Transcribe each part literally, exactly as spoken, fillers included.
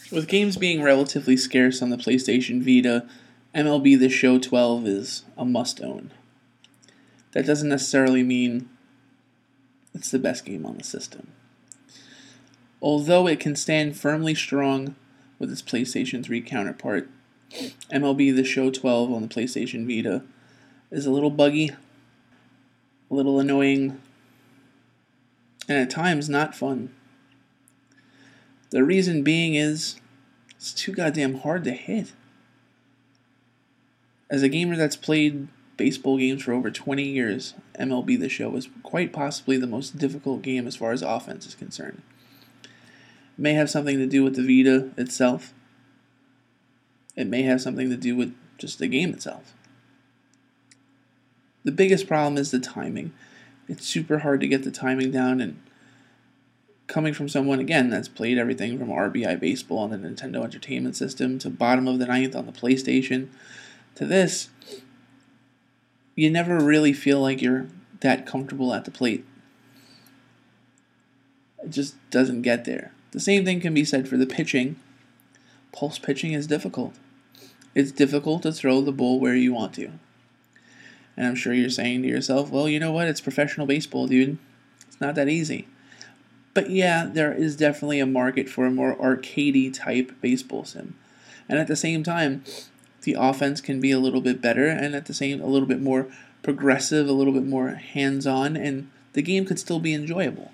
With games being relatively scarce on the PlayStation Vita, M L B The Show twelve is a must-own. That doesn't necessarily mean it's the best game on the system. Although it can stand firmly strong with its PlayStation three counterpart, M L B The Show twelve on the PlayStation Vita is a little buggy, a little annoying, and at times not fun. The reason being is it's too goddamn hard to hit. As a gamer that's played baseball games for over twenty years, M L B The Show is quite possibly the most difficult game as far as offense is concerned. It may have something to do with the Vita itself. It may have something to do with just the game itself. The biggest problem is the timing. It's super hard to get the timing down, and coming from someone, again, that's played everything from R B I Baseball on the Nintendo Entertainment System to bottom of the ninth on the PlayStation to this, you never really feel like you're that comfortable at the plate. It just doesn't get there. The same thing can be said for the pitching. Pulse pitching is difficult. It's difficult to throw the ball where you want to. And I'm sure you're saying to yourself, well, you know what? It's professional baseball, dude. It's not that easy. But yeah, there is definitely a market for a more arcadey type baseball sim. And at the same time, the offense can be a little bit better, and at the same, a little bit more progressive, a little bit more hands-on, and the game could still be enjoyable.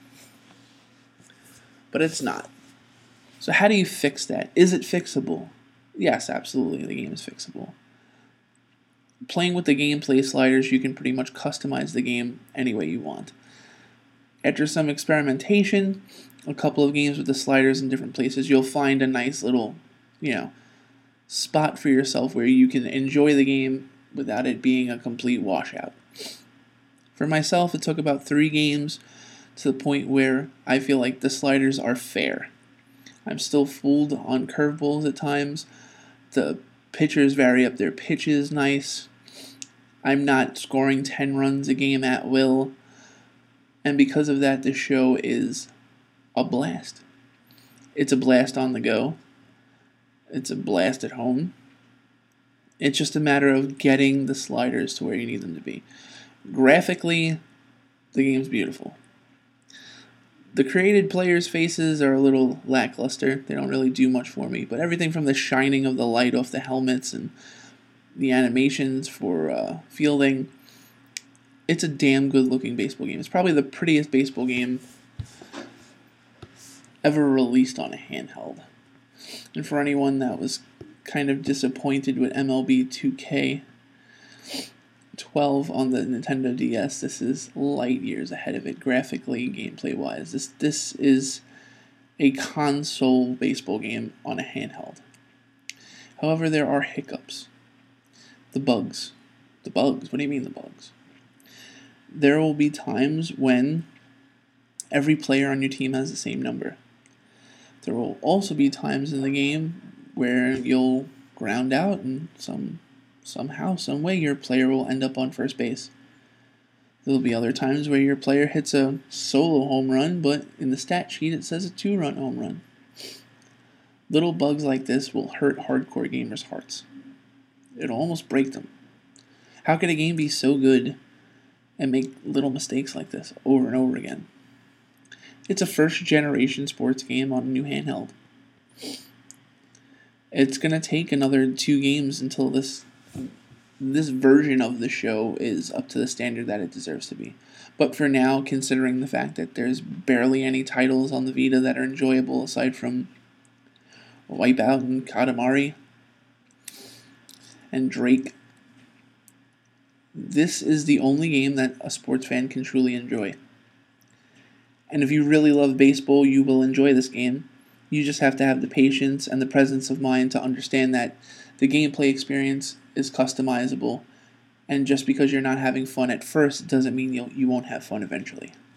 But it's not. So how do you fix that? Is it fixable? Yes, absolutely, the game is fixable. Playing with the gameplay sliders, you can pretty much customize the game any way you want. After some experimentation, a couple of games with the sliders in different places, you'll find a nice little, you know, spot for yourself where you can enjoy the game without it being a complete washout. For myself, it took about three games to the point where I feel like the sliders are fair. I'm still fooled on curveballs at times. The pitchers vary up their pitches nice. I'm not scoring ten runs a game at will. And because of that, the show is a blast. It's a blast on the go. It's a blast at home. It's just a matter of getting the sliders to where you need them to be. Graphically, the game's beautiful. The created players' faces are a little lackluster. They don't really do much for me. But everything from the shining of the light off the helmets and the animations for uh, fielding, it's a damn good-looking baseball game. It's probably the prettiest baseball game ever released on a handheld. And for anyone that was kind of disappointed with M L B two K twelve on the Nintendo D S, this is light years ahead of it, graphically, gameplay-wise. This this is a console baseball game on a handheld. However, there are hiccups. The bugs. The bugs? What do you mean the bugs? There will be times when every player on your team has the same number. There will also be times in the game where you'll ground out and some somehow, some way, your player will end up on first base. There will be other times where your player hits a solo home run, but in the stat sheet it says a two-run home run. Little bugs like this will hurt hardcore gamers' hearts. It'll almost break them. How could a game be so good and make little mistakes like this over and over again? It's a first-generation sports game on a new handheld. It's going to take another two games until this this version of the show is up to the standard that it deserves to be. But for now, considering the fact that there's barely any titles on the Vita that are enjoyable aside from Wipeout and Katamari and Drake, this is the only game that a sports fan can truly enjoy. And if you really love baseball, you will enjoy this game. You just have to have the patience and the presence of mind to understand that the gameplay experience is customizable, and just because you're not having fun at first doesn't mean you'll, you won't have fun eventually.